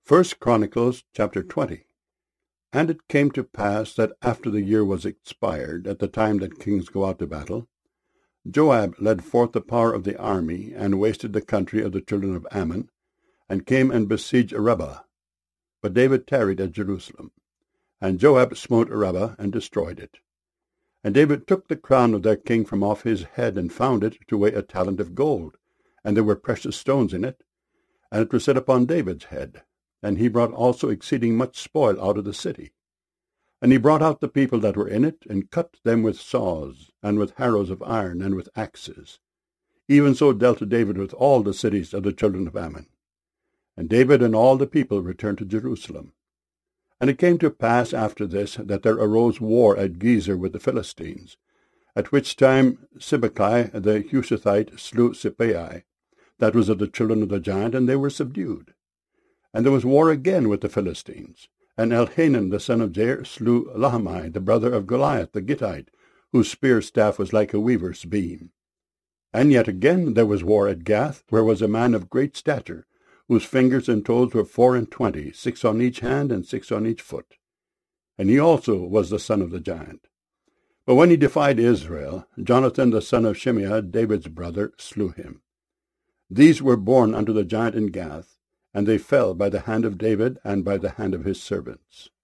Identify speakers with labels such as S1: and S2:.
S1: First Chronicles chapter 20. And it came to pass that after the year was expired, at the time that kings go out to battle, Joab led forth the power of the army, and wasted the country of the children of Ammon, and came and besieged Arabah. But David tarried at Jerusalem. And Joab smote Arabah, and destroyed it. And David took the crown of their king from off his head, and found it to weigh a talent of gold, and there were precious stones in it, and it was set upon David's head. And he brought also exceeding much spoil out of the city. And he brought out the people that were in it, and cut them with saws, and with harrows of iron, and with axes. Even so dealt David with all the cities of the children of Ammon. And David and all the people returned to Jerusalem. And it came to pass after this, that there arose war at Gezer with the Philistines, at which time Sibbecai the Hushathite slew Sippai, that was of the children of the giant, and they were subdued. And there was war again with the Philistines. And Elhanan the son of Jair slew Lahmi, the brother of Goliath the Gittite, whose spear staff was like a weaver's beam. And yet again there was war at Gath, where was a man of great stature, whose fingers and toes were 24, 6 on each hand and 6 on each foot. And he also was the son of the giant. But when he defied Israel, Jonathan the son of Shimeah, David's brother, slew him. These were born unto the giant in Gath, and they fell by the hand of David and by the hand of his servants.